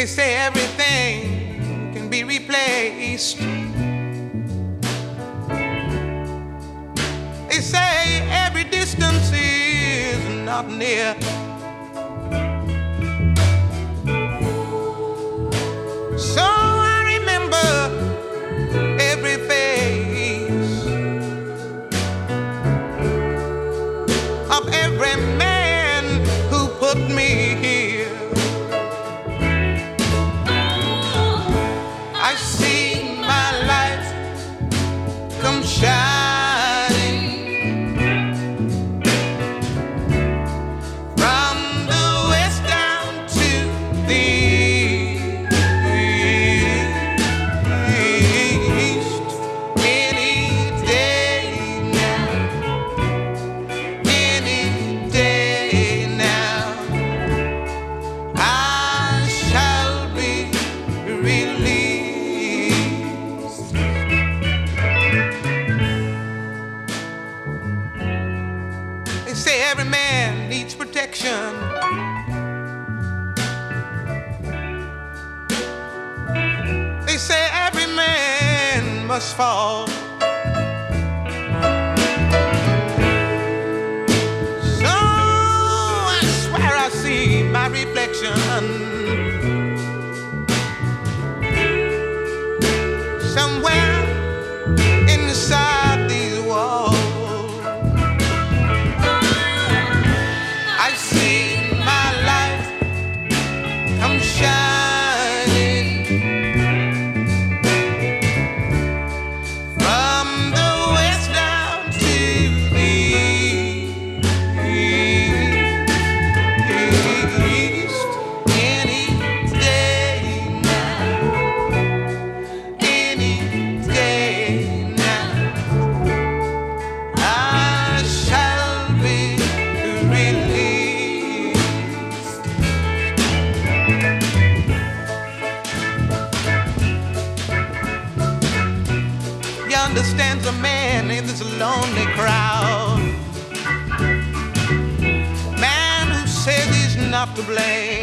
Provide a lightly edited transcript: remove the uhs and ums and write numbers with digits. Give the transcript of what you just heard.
They say everything can be replaced. They say every distance is not near. So I remember every face of every man who put me here. I see my light come shining from the west down to the east. Any day now, any day now, I shall be released. They say every man needs protection. They say every man must fall. So I swear I see my reflection somewhere inside these walls. I see my life come shining from the west down to the east. Any day now, any day now, I shall be released. Yonder stands a man in this lonely crowd, man who says he's not to blame.